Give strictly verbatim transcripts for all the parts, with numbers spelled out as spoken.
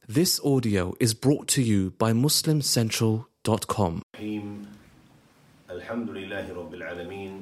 This audio is brought to you by muslim central dot com. الحمد لله رب العالمين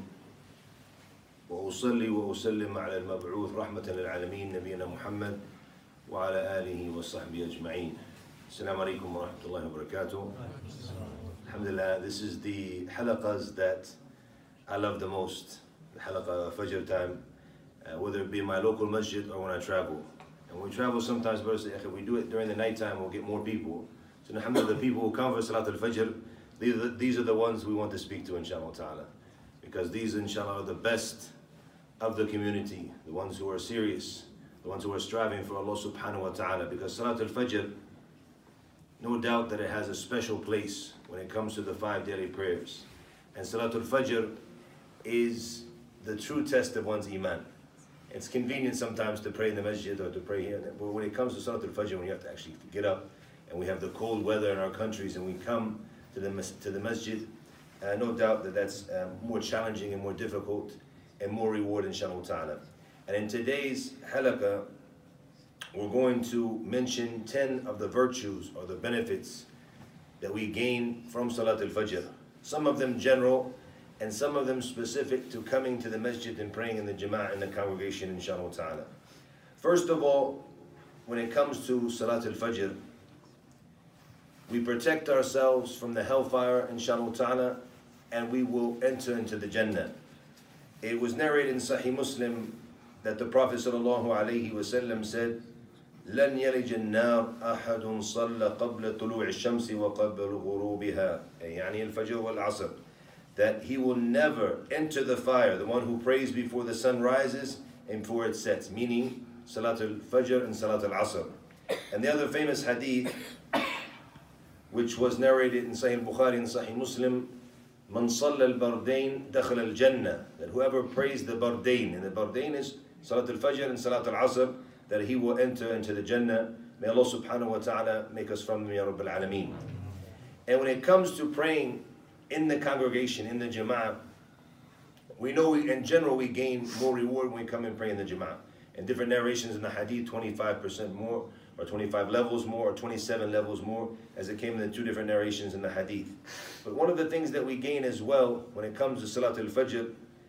وأصلي وأسلم على المبعوث رحمة للعالمين نبينا محمد وعلى آله وصحبه أجمعين. السلام عليكم ورحمة الله وبركاته. Alhamdulillah, this is the halaqas that I love the most. The halaqa Fajr time, uh, whether it be in my local masjid or when I travel. And when we travel sometimes, brothers, if we do it during the nighttime, we'll get more people. So alhamdulillah, the people who come for Salat al-Fajr, these are, the, these are the ones we want to speak to, inshallah ta'ala. Because these, inshallah, are the best of the community, the ones who are serious, the ones who are striving for Allah subhanahu wa ta'ala. Because Salat al-Fajr, no doubt that it has a special place when it comes to the five daily prayers. And Salat al-Fajr is the true test of one's iman. It's convenient sometimes to pray in the masjid or to pray here, but when it comes to Salat al-Fajr, when you have to actually get up, and we have the cold weather in our countries, and we come to the to the masjid, uh, no doubt that that's um, more challenging and more difficult, and more reward, inshallah ta'ala. And in today's halaqah, we're going to mention ten of the virtues or the benefits that we gain from Salat al-Fajr. Some of them general, and some of them specific to coming to the masjid and praying in the jama'ah in the congregation, inshallah ta'ala. First of all, when it comes to Salat al-Fajr, we protect ourselves from the hellfire, inshallah ta'ala, and we will enter into the Jannah. It was narrated in Sahih Muslim that the Prophet sallallahu alaihi wasallam said, لن يلج النار أحد صلى قبل طلوع الشمس وقبل غروبها يعني الفجر والعصر, that he will never enter the fire, the one who prays before the sun rises and before it sets, meaning Salat al-Fajr and Salat al-Asr. And the other famous hadith, which was narrated in Sahih Bukhari and Sahih Muslim, Man salla al-bardain dakhala al-jannah, that whoever prays the bardain, and the bardain is Salat al-Fajr and Salat al-Asr, that he will enter into the Jannah. May Allah subhanahu wa ta'ala make us from them, Ya Rabbil Alameen. And when it comes to praying in the congregation, in the jama'ah, we know we, in general we gain more reward when we come and pray in the jama'ah. In different narrations in the hadith, twenty-five percent more, or twenty-five levels more, or twenty-seven levels more, as it came in the two different narrations in the hadith. But one of the things that we gain as well when it comes to Salat al-Fajr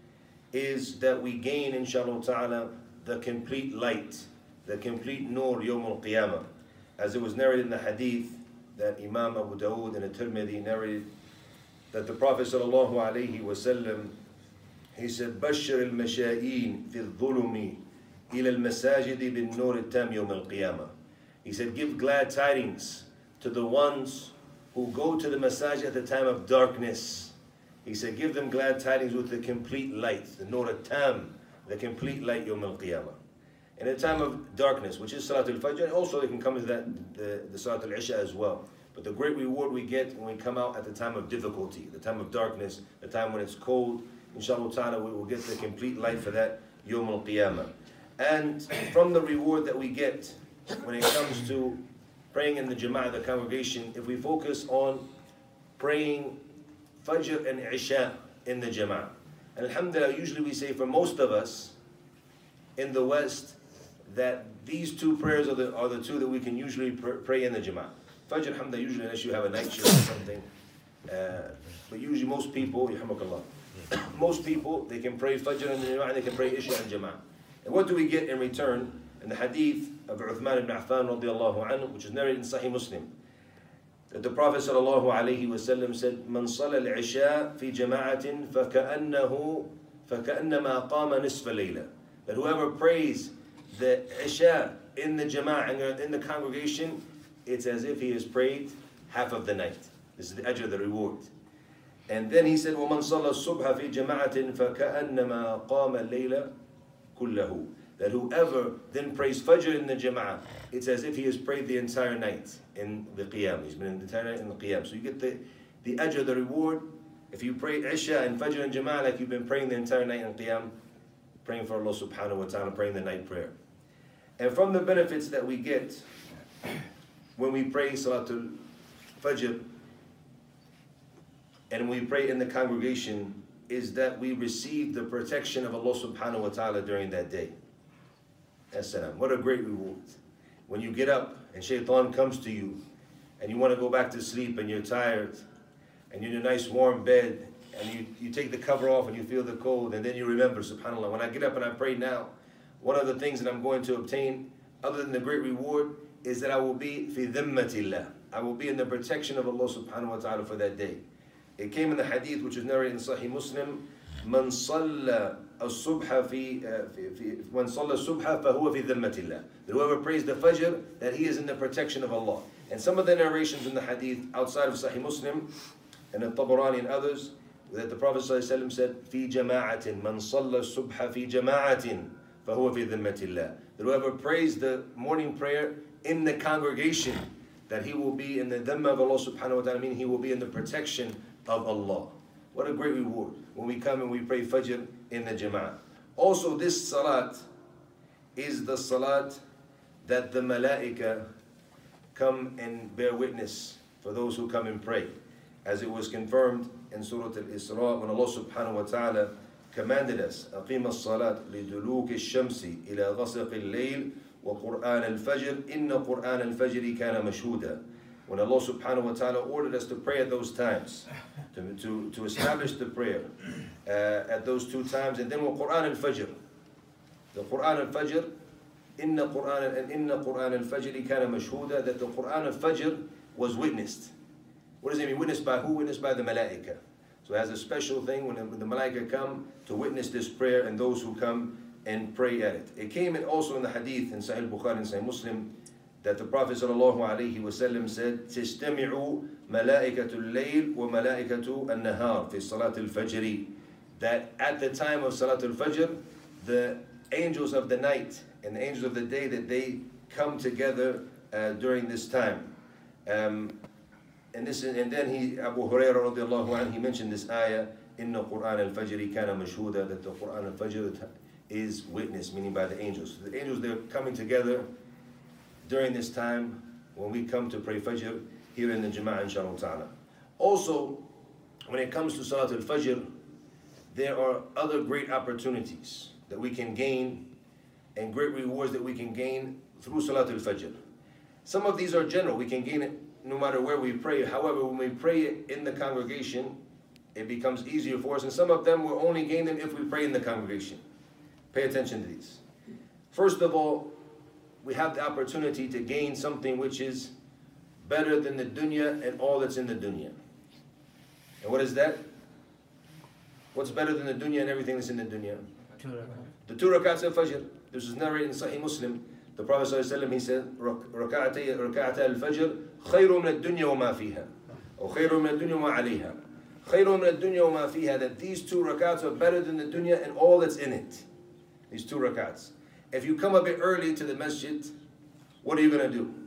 is that we gain, inshallah ta'ala, the complete light, the complete nur yawm al-qiyamah. As it was narrated in the hadith that Imam Abu Dawood and At-Tirmidhi narrated, that the Prophet sallallahu alaihi wasallam, he said, بشر المشائين في الظلم إلى المساجد بالنور التام يوم القيامة. He said, give glad tidings to the ones who go to the masajid at the time of darkness. He said, give them glad tidings with the complete light, the nur al-tam, the complete light yawm al-qiyamah. In a time of darkness, which is Salat al-Fajr, also they can come to that, the, the Salat al-Isha as well. But the great reward we get when we come out at the time of difficulty, the time of darkness, the time when it's cold, inshallah ta'ala, we will get the complete light for that Yawm al-Qiyamah. And from the reward that we get when it comes to praying in the Jama'ah, the congregation, if we focus on praying Fajr and Isha in the Jama'ah. And alhamdulillah, usually we say for most of us in the West that these two prayers are the, are the two that we can usually pr- pray in the Jama'ah. Fajr, alhamdulillah, usually unless you have a night shift or something. Uh, but usually most people, yahmakallah, most people, they can pray Fajr in the Jama'ah and they can pray Isha in Jama'ah. And what do we get in return? In the hadith of Uthman ibn Affan radiallahu anhu, which is narrated in Sahih Muslim, that the Prophet sallallahu alayhi wa sallam said, Man salla al-isha fi jama'atin faka'annahu faka'annama qama nisfa layla. That whoever prays the Isha in the Jama'ah, in the congregation, it's as if he has prayed half of the night. This is the ajr, the reward. And then he said, وَمَنْ صَلَّى الصُّبْحَ فِي جَمَعَةٍ فَكَأَنَّمَا قَامَ اللَّيْلَ كُلَّهُ. That whoever then prays Fajr in the Jama'ah, it's as if he has prayed the entire night in the Qiyam. He's been in the entire night in the Qiyam. So you get the, the ajr, the reward. If you pray Isha and Fajr in Jama'ah like you've been praying the entire night in Qiyam, praying for Allah subhanahu wa ta'ala, praying the night prayer. And from the benefits that we get when we pray Salatul Fajr and we pray in the congregation is that we receive the protection of Allah subhanahu wa ta'ala during that day. As-salam. What a great reward. When you get up and shaitan comes to you, and you want to go back to sleep, and you're tired, and you're in a nice warm bed, and you, you take the cover off and you feel the cold, and then you remember, subhanAllah, when I get up and I pray now, one of the things that I'm going to obtain, other than the great reward, is that I will be fi dhimmatillah. I will be in the protection of Allah subhanahu wa ta'ala for that day. It came in the hadith which is narrated in Sahih Muslim, Man salla as-subha fi, Man salla as-subha fahuwa fi dhimmatillah. That whoever prays the Fajr, that he is in the protection of Allah. And some of the narrations in the hadith outside of Sahih Muslim, and in Tabarani and others, that the Prophet ﷺ said, "Fi jama'atin, man salla subha fi jama'atin, fahuwa fi dhimmatillah." That whoever prays the morning prayer in the congregation, that he will be in the dhamma of Allah subhanahu wa ta'ala, meaning he will be in the protection of Allah. What a great reward when we come and we pray Fajr in the jama'ah. Also, this salat is the salat that the malaika come and bear witness for those who come and pray. As it was confirmed in Surah Al-Isra, when Allah subhanahu wa ta'ala commanded us, أَقِيمَ الصَّلَاةِ لِدُلُوكِ الشَّمْسِ إِلَى غَسَقِ اللَّيْلِ وَقُرْآنَ الْفَجْرِ إِنَّ قُرْآنَ الْفَجْرِ كَانَ مَشْهُودًا. When Allah subhanahu wa ta'ala ordered us to pray at those times, to, to, to establish the prayer uh, at those two times, and then وَقُرْآنَ الْفَجْرِ, the Qur'an al-Fajr, إِنَّ قُرْآنَ and إِنَّ قُرْآنَ الْفَجْرِ كَانَ مَشْهُودًا, that the Qur'an al-Fajr was witnessed. What does it mean? Witnessed by who? Witnessed by the malaika. So it has a special thing when the, when the malaika come to witness this prayer and those who come and pray at it. It came in also in the hadith in Sahih Bukhari and Sahih Muslim that the Prophet sallallahu alaihi wasallam said, "Tistami'u malaikatul layl wa malaikatul an-nahar fi salatul fajr." That at the time of salatul fajr, the angels of the night and the angels of the day, that they come together uh, during this time. Um, And this, and then he, Abu Hurairah radiallahu anhu, he mentioned this ayah, "Inna Qur'an al-Fajr kana mashhuda," that the Qur'an al-Fajr is witnessed, meaning by the angels. So the angels, they're coming together during this time when we come to pray Fajr here in the Jama'ah, inshallah ta'ala. Also, when it comes to Salat al-Fajr, there are other great opportunities that we can gain and great rewards that we can gain through Salat al-Fajr. Some of these are general. We can gain it no matter where we pray. However, when we pray in the congregation, it becomes easier for us. And some of them will only gain them if we pray in the congregation. Pay attention to these. First of all, we have the opportunity to gain something which is better than the dunya and all that's in the dunya. And what is that? What's better than the dunya and everything that's in the dunya? The two rakats of Fajr. This is narrated in Sahih Muslim. The Prophet ﷺ, he said, "Raka'atay al-Fajr خير من الدنيا وما فيها أو خير من الدنيا وما عليها خير من الدنيا وما فيها," that these two rakats are better than the dunya and all that's in it. These two rakats. If you come a bit early to the masjid, what are you going to do?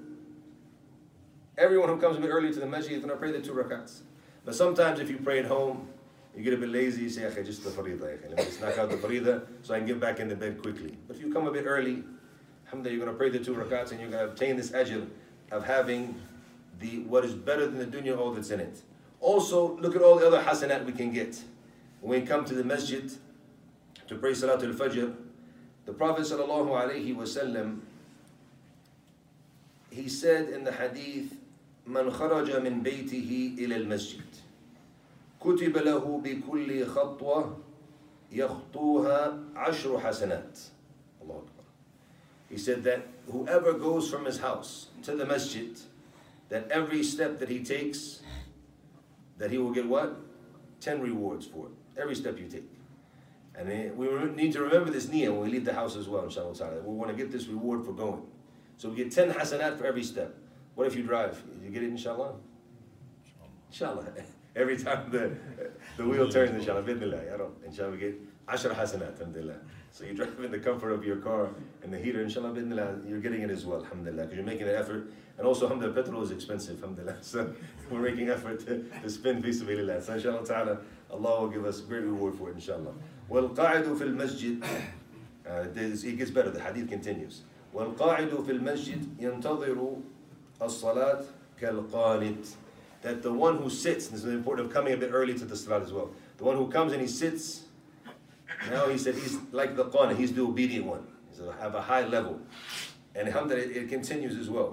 Everyone who comes a bit early to the masjid is going to pray the two rakats. But sometimes if you pray at home, you get a bit lazy, you say, "Okay, just the faridah, let me just knock out the faridah so I can get back in the bed quickly." But if you come a bit early, alhamdulillah, you're going to pray the two rakats and you're going to obtain this ajr of having the what is better than the dunya, all that's in it. Also, look at all the other hasanat we can get. When we come to the masjid to pray Salatul Fajr, the Prophet sallallahu alaihi wasallam, he said in the hadith, "Man kharaja min baytihi ila al-masjid, كتب له بكل خطوة يخطوها عشر حسنات." Allah Akbar. He said that whoever goes from his house to the masjid, that every step that he takes, that he will get what? Ten rewards for it. Every step you take. And we need to remember this niyyah when we leave the house as well, inshallah ta'ala. We want to get this reward for going. So we get ten hasanat for every step. What if you drive? You get it, inshallah? Inshallah. Every time the the wheel turns, inshallah, bidnillah, I don't, inshallah, we get ashar hasanat, alhamdulillah. So you drive in the comfort of your car and the heater, inshallah, bidnillah, you're getting it as well, alhamdulillah, because you're making an effort. And also, alhamdulillah, petrol is expensive, alhamdulillah. So we're making effort to, to spend fi sabilillah. So inshallah ta'ala, Allah will give us great reward for it, inshallah. وَالْقَاعِدُ فِي الْمَسْجِدِ, uh, it gets better, the hadith continues. وَالْقَاعِدُ فِي الْمَسْجِدِ يَنْتَظِرُ الصَّلَاةِ كَالْقَانِتِ, that the one who sits, this is important of coming a bit early to the salat as well, the one who comes and he sits, now he said he's like the qanit, he's the obedient one. He's have a high level. And alhamdulillah, it, it continues as well.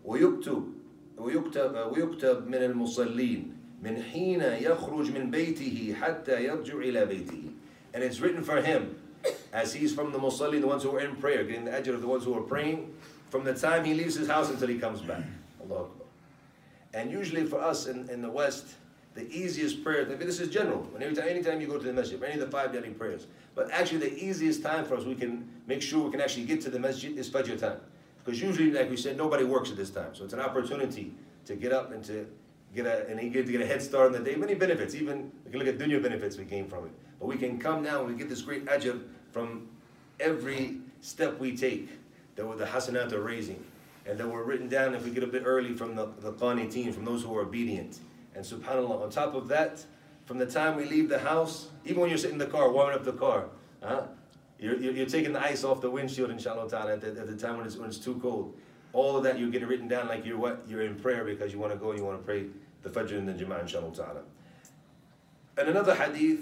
ويكتب ويكتب ويكتب من المصلين من حين يخرج من بيته حتى يرجع إلى بيته. And it's written for him as he's from the musalli, the ones who are in prayer, getting the ajr of the ones who are praying, from the time he leaves his house until he comes back. Allahu Akbar. And usually for us in, in the West, the easiest prayer, this is general, whenever, anytime you go to the masjid, any of the five daily prayers, but actually the easiest time for us, we can make sure we can actually get to the masjid is Fajr time. Because usually, like we said, nobody works at this time. So it's an opportunity to get up and to get a, and get, to get a head start on the day. Many benefits, even we can look at dunya benefits we gain from it. But we can come now and we get this great ajr from every step we take that the hasanat are raising. And that were written down if we get a bit early from the, the qaniteen, from those who are obedient. And subhanAllah, on top of that, from the time we leave the house, even when you're sitting in the car, warming up the car, huh? You're, you're, you're taking the ice off the windshield, inshallah ta'ala, at the, at the time when it's, when it's too cold. All of that you're getting written down like you're what? You're in prayer because you want to go and you want to pray the Fajr and the Jama'ah, inshallah ta'ala. And another hadith,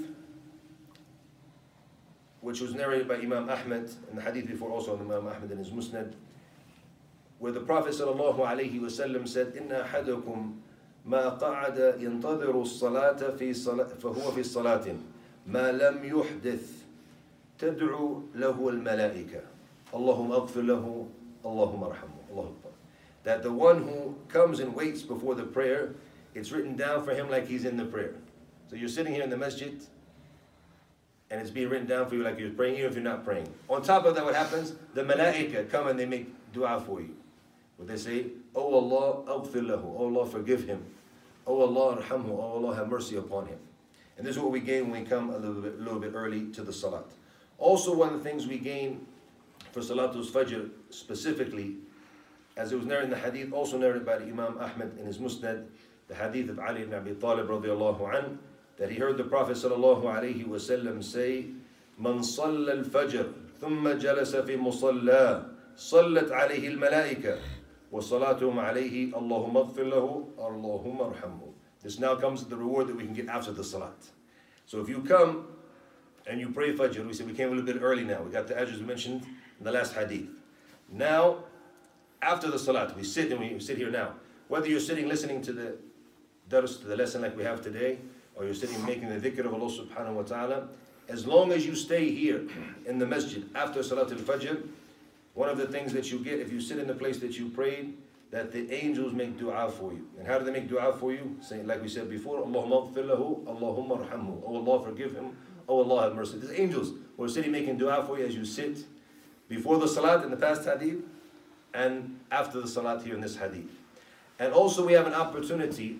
which was narrated by Imam Ahmad, and the hadith before also on Imam Ahmad in his Musnad, where the Prophet sallallahu alayhi wa sallam said, إِنَّ أَحَدَكُمْ ما قعد ينتظر الصلاة في صلاة فهو في صلاة ما لم يحدث تدعو له الملائكة اللهم اغفر له اللهم ارحمه. الله أكبر. That the one who comes and waits before the prayer, it's written down for him like he's in the prayer. So you're sitting here in the masjid and it's being written down for you like you're praying, even if you're not praying. On top of that, what happens? The malaika come and they make dua for you. What they say, Oh Allah, aghfir lahu. Oh Allah, forgive him. Oh Allah, arhamhu. Oh Allah, have mercy upon him. And this is what we gain when we come a little bit, a little bit early to the salat. Also, one of the things we gain for Salatul Fajr specifically, as it was narrated in the hadith, also narrated by the Imam Ahmad in his Musnad, the hadith of Ali ibn Abi Talib radiallahu anh, that he heard the Prophet sallallahu alayhi wa sallam say, Man salla al-fajr, thumma jalasa fi musalla, sallat alayhi al-malaika, وَصَلَاتُهُمْ عَلَيْهِ اللَّهُمَّ اغْفِرْ لَهُ اللَّهُمَّ ارْحَمْهُ. This now comes to the reward that we can get after the salat. So if you come and you pray Fajr, we said we came a little bit early now. We got the ajrs we mentioned in the last hadith. Now, after the salat, we sit and we sit here now. Whether you're sitting listening to the dars, to the lesson like we have today, or you're sitting making the dhikr of Allah subhanahu wa ta'ala, as long as you stay here in the masjid after Salat al-Fajr, one of the things that you get, if you sit in the place that you prayed, that the angels make dua for you. And how do they make dua for you? Saying, like we said before, Allahumma aghfir lahu, Allahumma arhamhu. Oh Allah, forgive him. Oh Allah, have mercy. There's angels who are sitting making dua for you as you sit before the salat in the past hadith and after the salat here in this hadith. And also we have an opportunity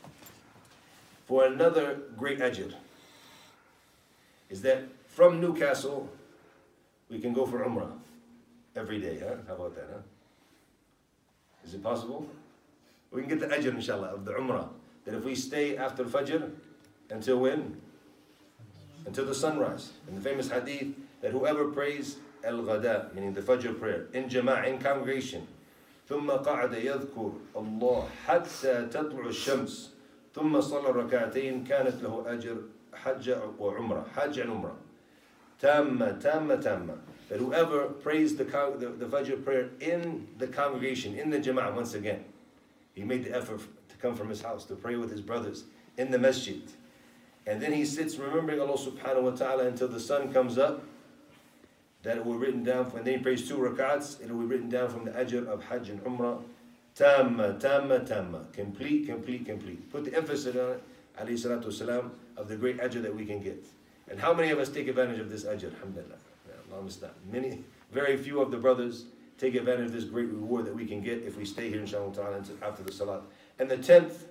for another great ajr. Is that from Newcastle, we can go for Umrah. Every day, huh? How about that, huh? Is it possible? We can get the ajr, inshallah, of the Umrah. That if we stay after Fajr, until when? Until the sunrise. In the famous hadith, that whoever prays al-ghada, meaning the Fajr prayer, in jama'ah, in congregation, ثم قعد يذكر الله حتى تطلع الشمس ثم صلى ركعتين كانت له أجر حج وعمرة حج and umrah تامة تامة تامة. That whoever prays the, the, the Fajr prayer in the congregation, in the Jama'ah, once again, he made the effort to come from his house, to pray with his brothers in the masjid. And then he sits remembering Allah subhanahu wa ta'ala until the sun comes up, that it will be written down, and then he prays two rak'ats, it will be written down from the ajr of Hajj and Umrah, tamma, tamma, tamma, complete, complete, complete. Put the emphasis on it, alayhi salatu wasalam, of the great ajr that we can get. And how many of us take advantage of this ajr? Alhamdulillah. Many, very few of the brothers take advantage of this great reward that we can get if we stay here inshallah ta'ala after the salat. And the tenth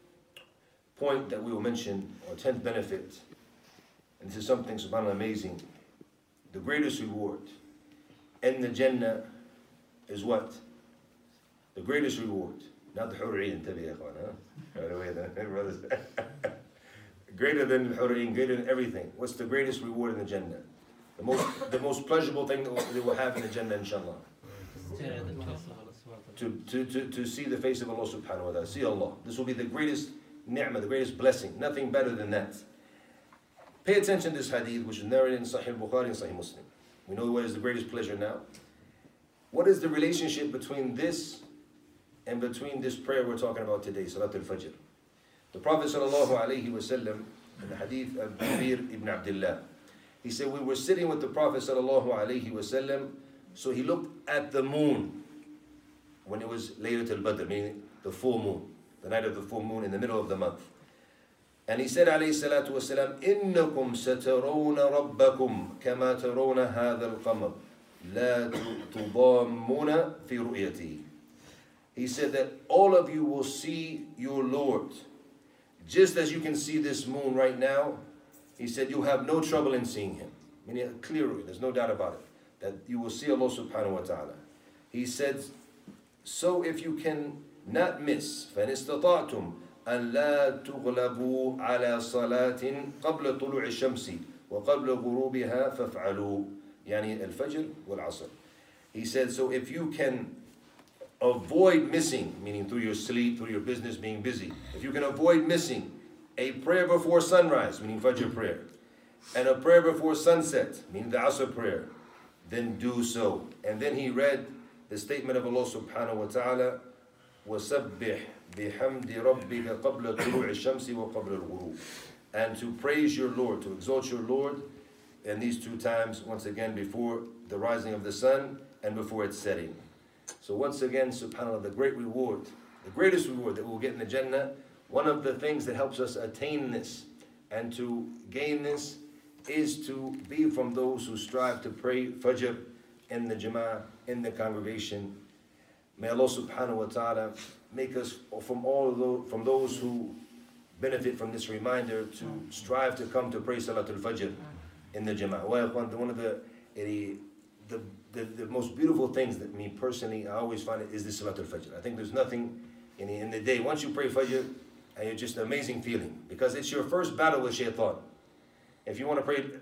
point that we will mention, or tenth benefit, and this is something subhanAllah amazing, the greatest reward in the Jannah is what? The greatest reward. Not the Hurriyeen, brothers. Greater than Hurriyeen, greater than everything. What's the greatest reward in the Jannah? The most, the most pleasurable thing that they will have in the Jannah, inshallah. To, to, to, to see the face of Allah subhanahu wa ta'ala. See Allah. This will be the greatest ni'mah, the greatest blessing. Nothing better than that. Pay attention to this hadith, which is narrated in Sahih Bukhari and Sahih Muslim. We know what is the greatest pleasure now. What is the relationship between this in between this prayer we're talking about today, Salat al-Fajr. The Prophet sallallahu alaihi wasallam, in the hadith of Jabir ibn Abdullah, he said, we were sitting with the Prophet sallallahu alaihi wasallam, so he looked at the moon when it was Laylat al-Badr, meaning the full moon, the night of the full moon in the middle of the month. And he said alayhi salatu wasalam, إِنَّكُمْ سَتَرَوْنَ رَبَّكُمْ كَمَا تَرَوْنَ هَذَا الْقَمَرِ لَا تُضَامُّونَ فِي رُؤْيَتِهِ. He said that all of you will see your Lord just as you can see this moon right now. He said you'll have no trouble in seeing him. Meaning clearly, there's no doubt about it, that you will see Allah subhanahu wa ta'ala. He said, so if you can not miss, فَإِنِ اسْتَطَعْتُمْ أن لا تغلبوا على صلاة قبل طلوع الشمس وقبل غروبها فافعلوا يعني الفجر والعصر. He said, so if you can avoid missing, meaning through your sleep, through your business being busy, if you can avoid missing a prayer before sunrise, meaning Fajr prayer, and a prayer before sunset, meaning the Asr prayer, then do so. And then he read the statement of Allah subhanahu wa ta'ala, وَسَبِّحْ بِحَمْدِ رَبِّكَ قَبْلَ طُلُوعِ الشَّمْسِ وَقَبْلَ الْغُرُوبِ. And to praise your Lord, to exalt your Lord, and these two times, once again, before the rising of the sun and before its setting. So once again, subhanAllah, the great reward, the greatest reward that we'll get in the Jannah, one of the things that helps us attain this and to gain this is to be from those who strive to pray Fajr in the Jama'ah, in the congregation. May Allah subhanahu wa ta'ala make us from all of those, from those who benefit from this reminder to strive to come to pray Salatul Fajr in the Jama'ah. One of the, the, the, the most beautiful things that me personally, I always find it is the Salatul Fajr. I think there's nothing in the, in the day, once you pray Fajr, and it's just an amazing feeling, because it's your first battle with shaitan. If you want to pray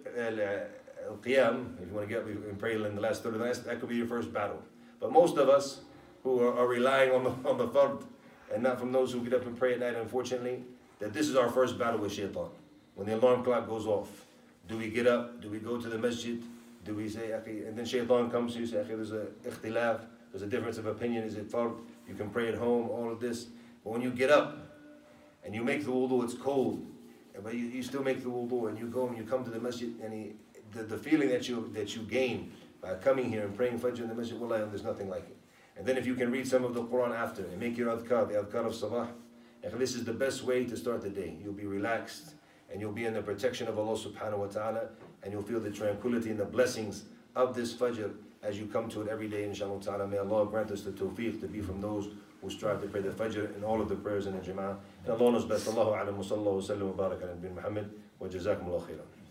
uh, Qiyam, if you want to get up and pray in the last third of the night, that could be your first battle. But most of us who are, are relying on the, on the fard, and not from those who get up and pray at night, unfortunately, that this is our first battle with shaitan. When the alarm clock goes off, do we get up? Do we go to the masjid? Do we say, and then shaitan comes to you, say, there's a ikhtilaf, there's a difference of opinion, is it fard? You can pray at home, all of this. But when you get up, and you make the wudu, it's cold, but you, you still make the wudu, and you go and you come to the masjid, and he, the, the feeling that you that you gain by coming here and praying Fajr in the masjid, wallahi, there's nothing like it. And then if you can read some of the Quran after, and make your adhkar, the adhkar of sabah, and this is the best way to start the day. You'll be relaxed, and you'll be in the protection of Allah subhanahu wa ta'ala, and you'll feel the tranquility and the blessings of this Fajr as you come to it every day, inshallah ta'ala. May Allah grant us the tawfiq to be from those who strive to pray the Fajr and all of the prayers in the Jama'ah. And Allah knows best. Allahu a'lam wa sallallahu wa sallam wa baraka ala Nabi Muhammad wa jazakumullahu khairan.